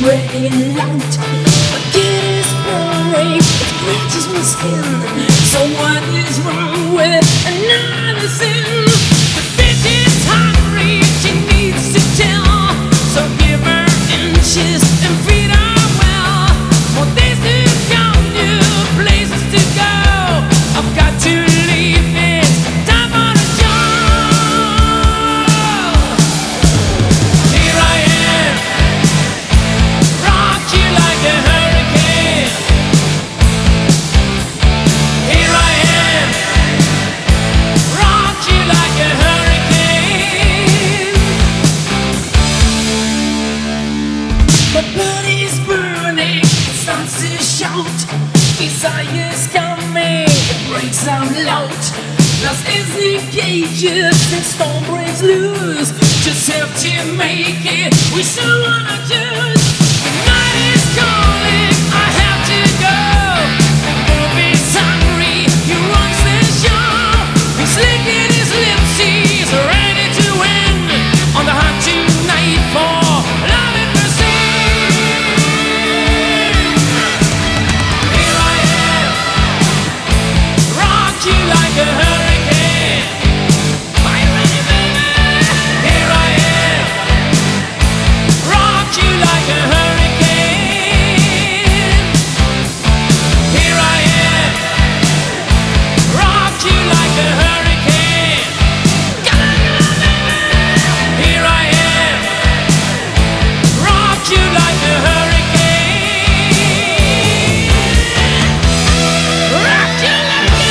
breaking out. Again is boring, it bleaches my skin. So what is wrong with another sin? The bitch is hungry, she needs to tell. So give her inches and feed her well. More days to come, new places to go. I've got to leave, it's time for the show. Here I am, rock you like a hurricane. Here I am, rock you like a hurricane. My body's burning, it starts to shout. Desire's coming, it breaks out loud. Lost is the cages, and storm breaks loose. Just have to make it, we still wanna choose. The night is calling, I have to go. Bobby's hungry, he runs the show. He's licking his lips, he's ready to win. On the hunt tonight for love and mercy. Here I am, rock you like a hurricane. Are you ready, baby? Here I am, rock you like a hurricane. Here I am, rock you like a hurricane. Here I am, rock you like a hurricane. Rock you like a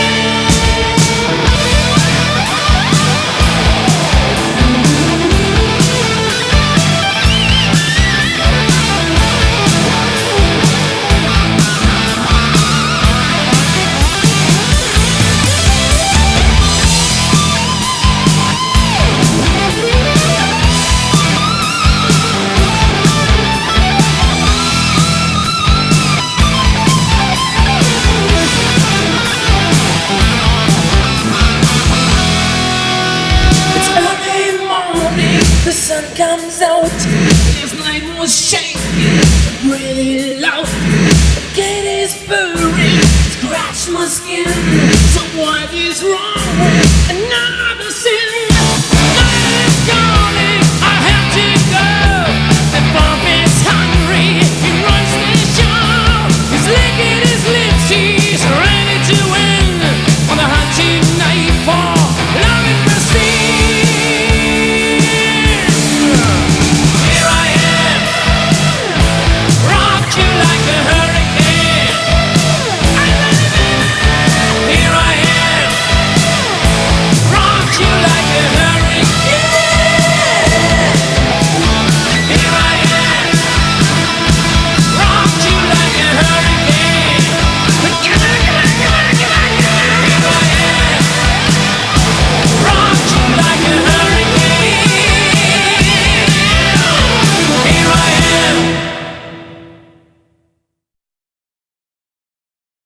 It's early morning, the sun comes out. This night was shaking, really loud. The gate is burning, scratch my skin. So what is wrong?